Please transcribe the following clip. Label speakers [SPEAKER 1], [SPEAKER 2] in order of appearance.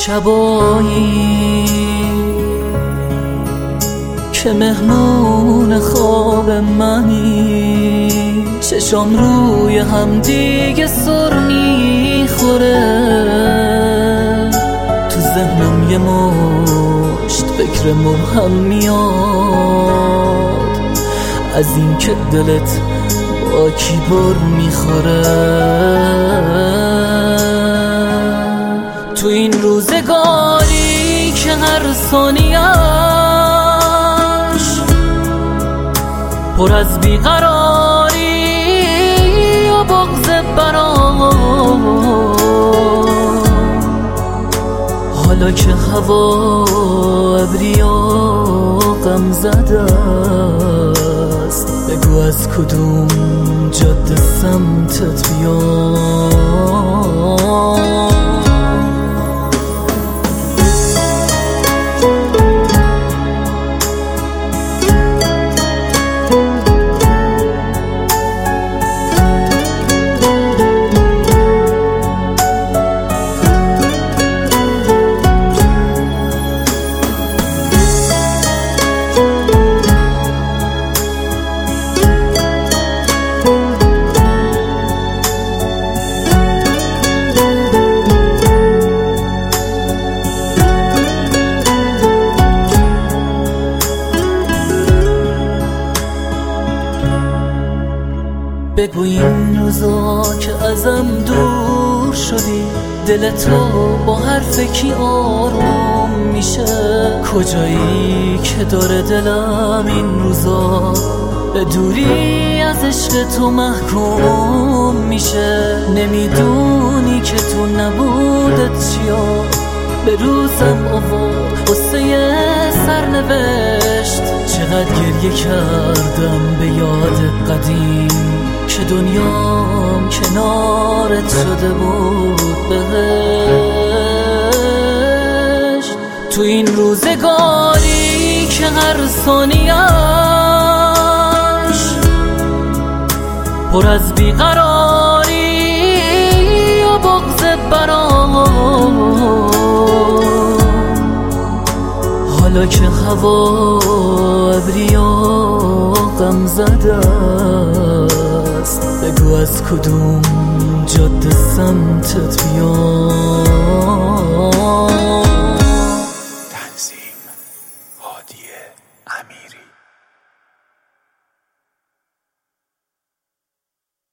[SPEAKER 1] شبایی که مهمون خواب منی، چشام روی هم دیگه سر میخوره، تو ذهنم یه مشت فکر مبهم میاد از این که دلت با کی بر میخوره. تو این روزگاری که هر ثانیه‌اش پر از بیقراری و بغض برام، حالا که هوا ابری و غم زده است، بگو از کدوم جاده سمتت بیام. بگو این روزا که ازم دور شدی، دل تو با هر فکری آروم میشه. کجایی که داره دلم این روزا به دوری از عشق تو محکوم میشه. نمیدونی که تو نبودت چیا به روزم آورد قصه سرنوشت. چقدر گریه کردم به یاد قدیم که دنیام کنارت شده بود بهشت. تو این روزگاری که هر ثانیه‌اش پر از بیقراری و بغض برام، حالا که هوا ابری و غم زده است، بگو از کدوم جاده سمتت بیام.